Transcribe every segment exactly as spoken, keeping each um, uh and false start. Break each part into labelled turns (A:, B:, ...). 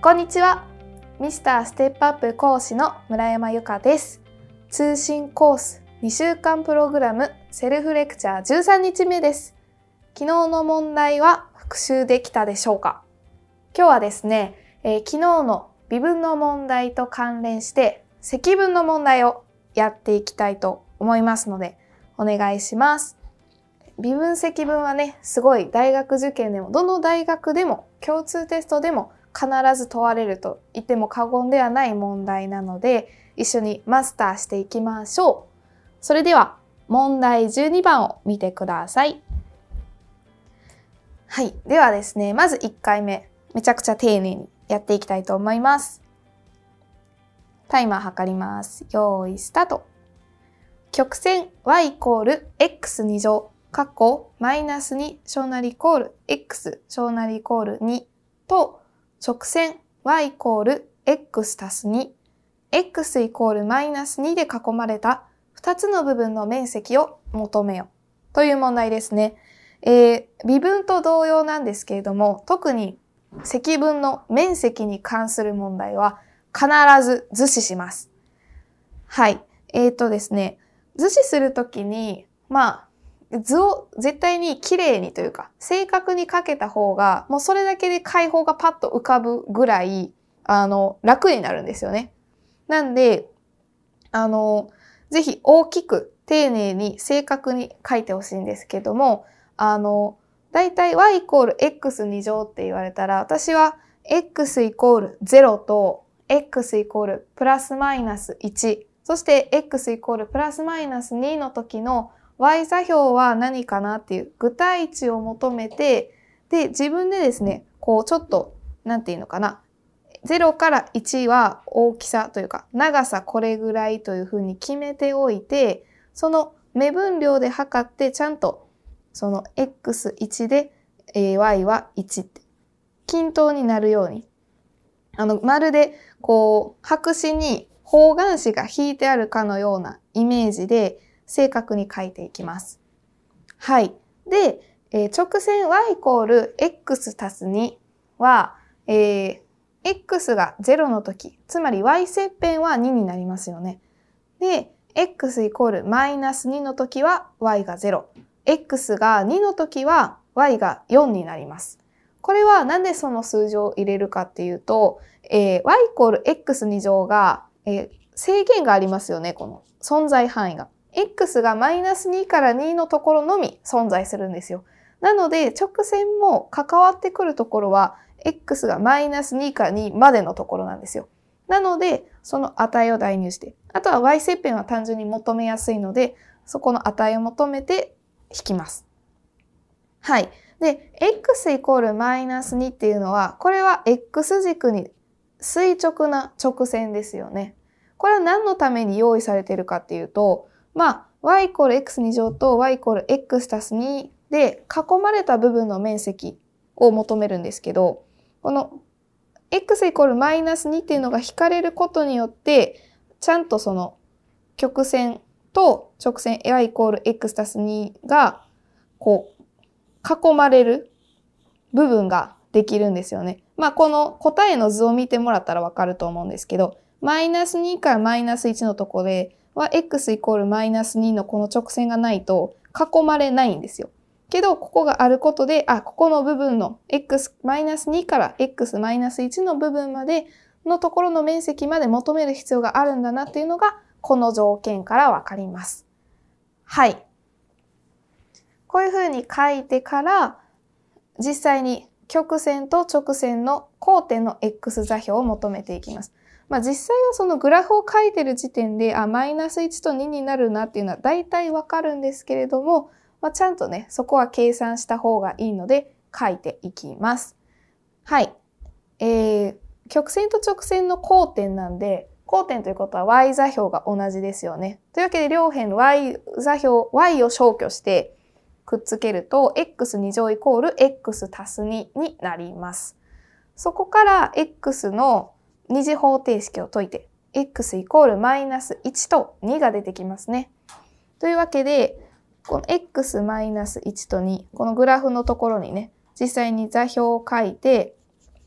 A: こんにちは。ミスターステップアップ講師の村山由佳です。通信コースにしゅうかんプログラムセルフレクチャーじゅうさんにちめです。昨日の問題は復習できたでしょうか？今日はですね、えー、昨日の微分の問題と関連して積分の問題をやっていきたいと思いますのでお願いします。微分積分はね、すごい大学受験でもどの大学でも共通テストでも必ず問われると言っても過言ではない問題なので、一緒にマスターしていきましょう。それでは問題じゅうにばんを見てください。はい。ではですね、まずいっかいめ、めちゃくちゃ丁寧にやっていきたいと思います。タイマー測ります。用意スタート。曲線 y イコール x に乗、括弧マイナスに小なりイコール x 小なりイコールにと、直線 y イコール x 足すに、x イコールマイナスにで囲まれたふたつの部分の面積を求めよという問題ですね。えー、微分と同様なんですけれども、特に積分の面積に関する問題は必ず図示します。はい。えーとですね、図示するときに、まあ、図を絶対に綺麗にというか、正確に書けた方が、もうそれだけで解法がパッと浮かぶぐらい、あの、楽になるんですよね。なんで、あの、ぜひ大きく、丁寧に、正確に書いてほしいんですけども、あの、だいたい y イコール x に乗って言われたら、私は x イコールゼロと x イコールプラスマイナスいち、そして x イコールプラスマイナスにの時のy 座標は何かなっていう具体値を求めて、で、自分でですね、こうちょっと、なんていうのかな、ゼロからいちは大きさというか、長さこれぐらいというふうに決めておいて、その目分量で測ってちゃんと、その エックスいち で、えー、y はいちって均等になるように、あの、まるで、こう、白紙に方眼紙が引いてあるかのようなイメージで、正確に書いていきます。はい。で、えー、直線 y イコール x 足すには、えー、x がゼロの時、つまり y 切片はにになりますよね。で、x イコールマイナスにの時は y がゼロ。x がにの時は y がよんになります。これはなんでその数字を入れるかっていうと、えー、y イコール x に乗が、えー、制限がありますよね、この存在範囲が。x がマイナスにからにのところのみ存在するんですよ。なので、直線も関わってくるところは、x がマイナスにからにまでのところなんですよ。なので、その値を代入して、あとは y 切片は単純に求めやすいので、そこの値を求めて引きます。はい。で、x イコールマイナスにっていうのは、これは x 軸に垂直な直線ですよね。これは何のために用意されているかっていうと、まあ、y イコール x に乗と y イコール x 足すにで囲まれた部分の面積を求めるんですけど、この x イコールマイナスにっていうのが引かれることによって、ちゃんとその曲線と直線 y イコール x 足すにがこう囲まれる部分ができるんですよね。まあこの答えの図を見てもらったらわかると思うんですけど、マイナスにからマイナスいちのところでは x イコールマイナスにのこの直線がないと囲まれないんですよ。けど、ここがあることで、あ、ここの部分の x マイナスにから x マイナスいちの部分までのところの面積まで求める必要があるんだなっていうのが、この条件からわかります。はい。こういうふうに書いてから、実際に曲線と直線の交点の x 座標を求めていきます。まあ実際はそのグラフを書いてる時点で、あ、マイナスいちとにになるなっていうのは大体わかるんですけれども、まあ、ちゃんとね、そこは計算した方がいいので書いていきます。はい。えー、曲線と直線の交点なんで、交点ということは y 座標が同じですよね。というわけで両辺 y 座標、y を消去してくっつけると エックスに乗イコール x 足すにになります。そこから x の二次方程式を解いて x イコールマイナスいちとにが出てきますね。というわけで、この x マイナスいちとに、このグラフのところにね、実際に座標を書いて、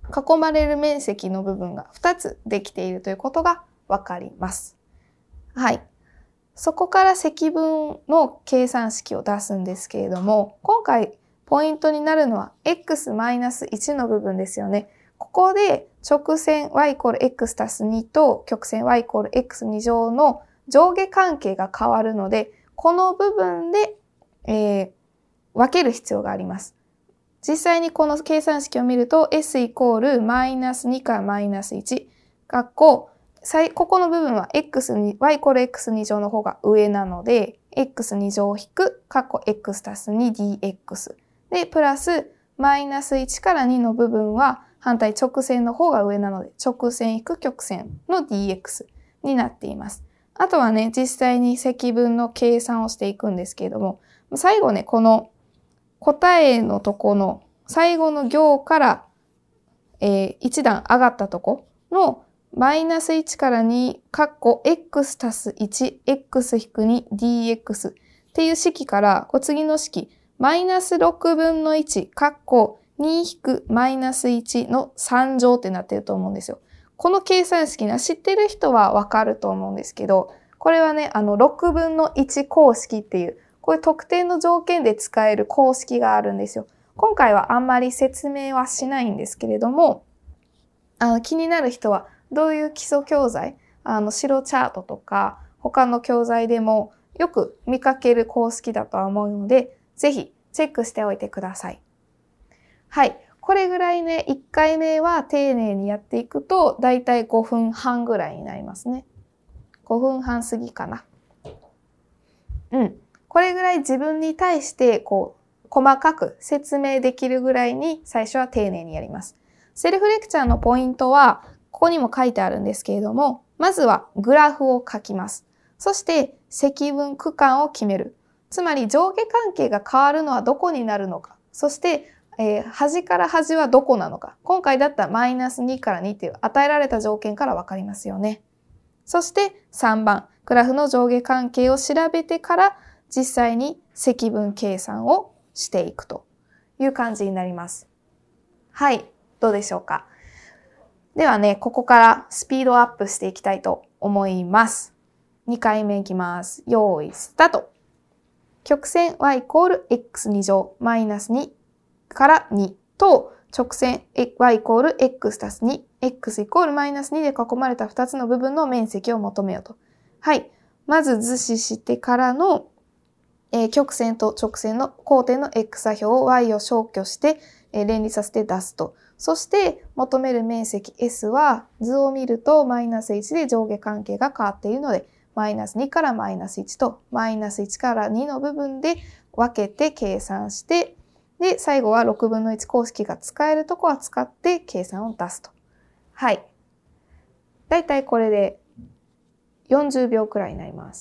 A: 囲まれる面積の部分がふたつできているということがわかります。はい。そこから積分の計算式を出すんですけれども、今回ポイントになるのは エックスマイナスいち の部分ですよね。ここで直線 y イコール x 足すにと曲線 y イコール x に乗の上下関係が変わるので、この部分で、えー、分ける必要があります。実際にこの計算式を見ると s イコールマイナスにからマイナスいち、括弧ここの部分は x に y イコール x に乗の方が上なので エックスに 乗引く括弧 x 足す にディーエックス でプラスマイナスいちからにの部分は反対直線の方が上なので直線引く曲線の ディーエックス になっています。あとはね、実際に積分の計算をしていくんですけれども、最後ね、この答えのとこの最後の行から、えー、一段上がったとこのマイナスいちからに、括弧 x 足すいち、x 引くに、ディーエックス っていう式から、こう次の式、マイナスろくぶんのいち、括弧に引くマイナスいちのさん乗ってなってると思うんですよ。この計算式ね、知ってる人はわかると思うんですけど、これはね、あのろくぶんのいち公式っていう、こういう特定の条件で使える公式があるんですよ。今回はあんまり説明はしないんですけれども、あの気になる人はどういう基礎教材、あの白チャートとか他の教材でもよく見かける公式だとは思うので、ぜひチェックしておいてください。はい。これぐらいね、いっかいめは丁寧にやっていくと、だいたいごふんはんぐらいになりますね。ごふんはん過ぎかな。うん。これぐらい自分に対してこう細かく説明できるぐらいに最初は丁寧にやります。セルフレクチャーのポイントはここにも書いてあるんですけれども、まずはグラフを書きます。そして積分区間を決める。つまり上下関係が変わるのはどこになるのか。そして、えー、端から端はどこなのか。今回だったらマイナスにからにっていう与えられた条件からわかりますよね。そしてさんばん、グラフの上下関係を調べてから実際に積分計算をしていくという感じになります。はい、どうでしょうか。ではね、ここからスピードアップしていきたいと思います。にかいめいきます。用意スタート。曲線 y イコール x に乗マイナスにからにと直線 y イコール x 足すに、x イコールマイナスにで囲まれたふたつの部分の面積を求めようと。はい。まず図示してからの、えー、曲線と直線の交点の x 座標を y を消去して、えー、連立させて出すと。そして求める面積 S は図を見るとマイナスいちで上下関係が変わっているので、マイナスにからマイナスいちとマイナスいちからにの部分で分けて計算して、で、最後はろくぶんのいち公式が使えるとこは使って計算を出すと。はい。だいたいこれでよんじゅうびょうくらいになります。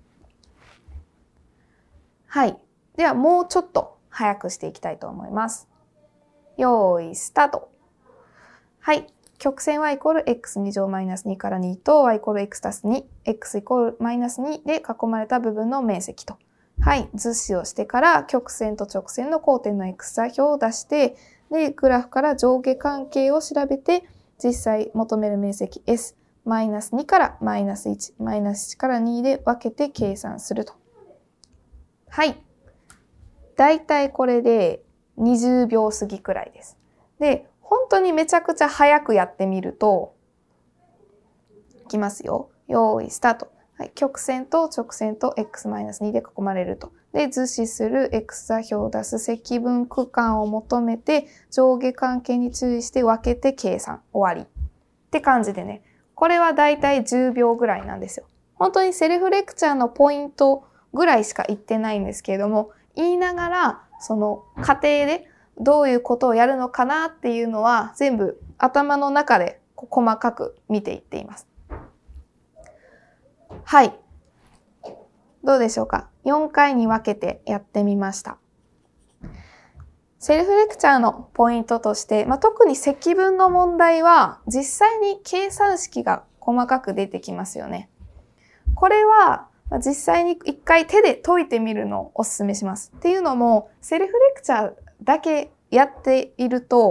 A: はい。ではもうちょっと早くしていきたいと思います。用意スタート。はい。曲線 y イコール x に乗マイナスにからにと y イコール x 足すに、x イコールマイナスにで囲まれた部分の面積と。はい。図示をしてから曲線と直線の交点の x 座標を出して、で、グラフから上下関係を調べて、実際求める面積 S、マイナスにからマイナスいち、マイナスいちからにで分けて計算すると。はい。だいたいこれでにじゅうびょう過ぎくらいです。で、本当にめちゃくちゃ早くやってみると、いきますよ。用意スタート。はい、曲線と直線と エックスマイナスに で囲まれると。で、図示する x 座標を出す積分区間を求めて、上下関係に注意して分けて計算。終わり。って感じでね。これはだいたいじゅうびょうぐらいなんですよ。本当にセルフレクチャーのポイントぐらいしか言ってないんですけれども、言いながら、その過程でどういうことをやるのかなっていうのは全部頭の中で細かく見ていっています。はい。どうでしょうか。よんかいに分けてやってみました。セルフレクチャーのポイントとして、まあ、特に積分の問題は実際に計算式が細かく出てきますよね。これは実際に一回手で解いてみるのをお勧めします。っていうのも、セルフレクチャーだけやっていると、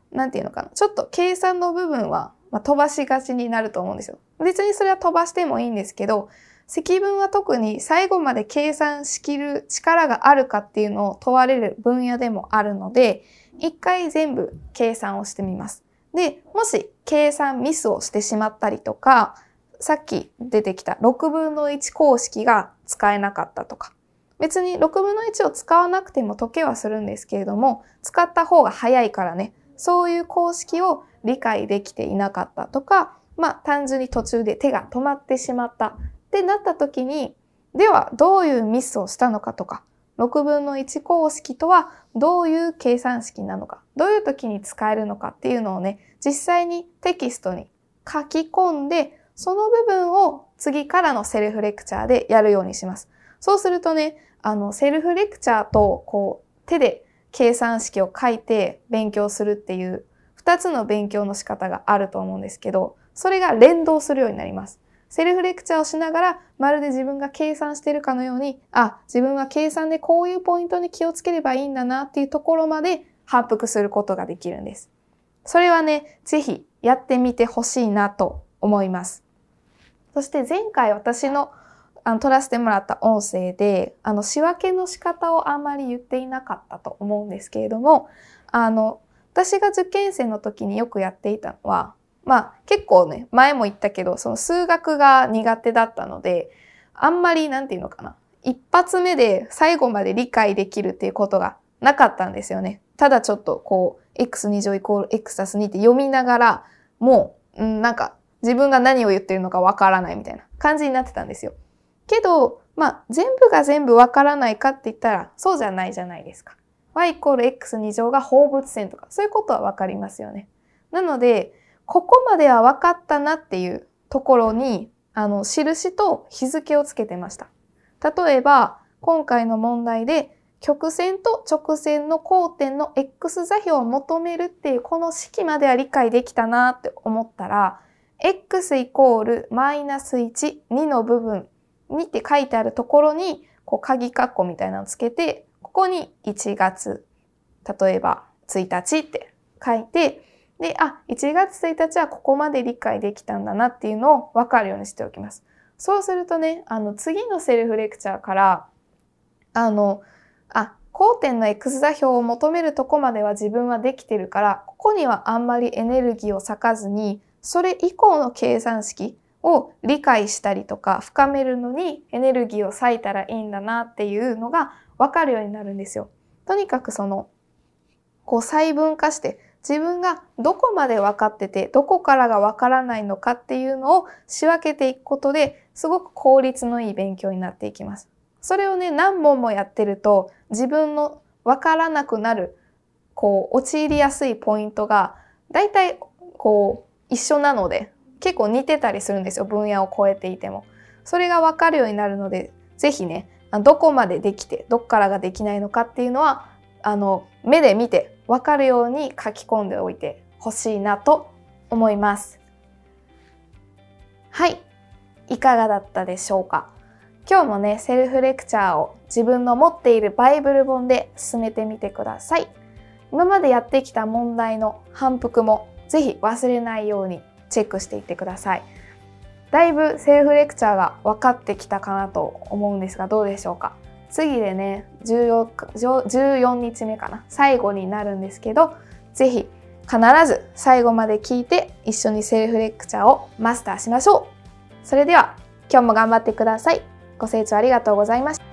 A: なんていうのかな、ちょっと計算の部分は、まあ、飛ばしがちになると思うんですよ。別にそれは飛ばしてもいいんですけど、積分は特に最後まで計算しきる力があるかっていうのを問われる分野でもあるので、一回全部計算をしてみます。で、もし計算ミスをしてしまったりとか、さっき出てきたろくぶんのいち公式が使えなかったとか、別にろくぶんのいちを使わなくても解けはするんですけれども、使った方が早いからね、そういう公式を理解できていなかったとか、まあ単純に途中で手が止まってしまったってなった時に、ではどういうミスをしたのかとか、ろくぶんのいち公式とはどういう計算式なのか、どういう時に使えるのかっていうのをね、実際にテキストに書き込んで、その部分を次からのセルフレクチャーでやるようにします。そうするとね、あの、セルフレクチャーと、こう、手で計算式を書いて勉強するっていう二つの勉強の仕方があると思うんですけど、それが連動するようになります。セルフレクチャーをしながら、まるで自分が計算しているかのように、あ、自分は計算でこういうポイントに気をつければいいんだなっていうところまで反復することができるんです。それはね、ぜひやってみてほしいなと思います。そして前回私のあの撮らせてもらった音声で、あの仕分けの仕方をあんまり言っていなかったと思うんですけれども、あの、私が受験生の時によくやっていたのは、まあ結構ね、前も言ったけど、その数学が苦手だったので、あんまりなんていうのかな、一発目で最後まで理解できるっていうことがなかったんですよね。ただちょっとこう、エックスに 乗イコール x 足すにって読みながら、もう、んなんか自分が何を言ってるのかわからないみたいな感じになってたんですよ。けど、まあ全部が全部わからないかって言ったらそうじゃないじゃないですか。y イコール エックスに 乗が放物線とか、そういうことはわかりますよね。なので、ここまでは分かったなっていうところに、あの、印と日付をつけてました。例えば、今回の問題で、曲線と直線の交点の x 座標を求めるっていうこの式までは理解できたなって思ったら、x イコールマイナスいち、にの部分にって書いてあるところに、こう鍵括弧みたいなのをつけて、ここにいちがつ、例えばついたちって書いて、で、あ、いちがつついたちはここまで理解できたんだなっていうのを分かるようにしておきます。そうするとね、あの、次のセルフレクチャーから、あの、あ、交点の x 座標を求めるとこまでは自分はできてるから、ここにはあんまりエネルギーを割かずに、それ以降の計算式を理解したりとか深めるのにエネルギーを割いたらいいんだなっていうのが分かるようになるんですよ。とにかくその、こう細分化して、自分がどこまで分かってて、どこからが分からないのかっていうのを仕分けていくことで、すごく効率のいい勉強になっていきます。それをね、何本もやってると、自分の分からなくなる、こう、陥りやすいポイントが、だいたい、こう、一緒なので、結構似てたりするんですよ、分野を超えていても。それが分かるようになるので、ぜひね、どこまでできて、どっからができないのかっていうのは、あの、目で見て分かるように書き込んでおいてほしいなと思います。はい。いかがだったでしょうか。今日もね、セルフレクチャーを自分の持っているバイブル本で進めてみてください。今までやってきた問題の反復もぜひ忘れないようにチェックしていってください。だいぶセルフレクチャーが分かってきたかなと思うんですが、どうでしょうか。次でね、じゅうよんにちめかな、最後になるんですけど、ぜひ必ず最後まで聞いて一緒にセルフレクチャーをマスターしましょう。それでは今日も頑張ってください。ご清聴ありがとうございました。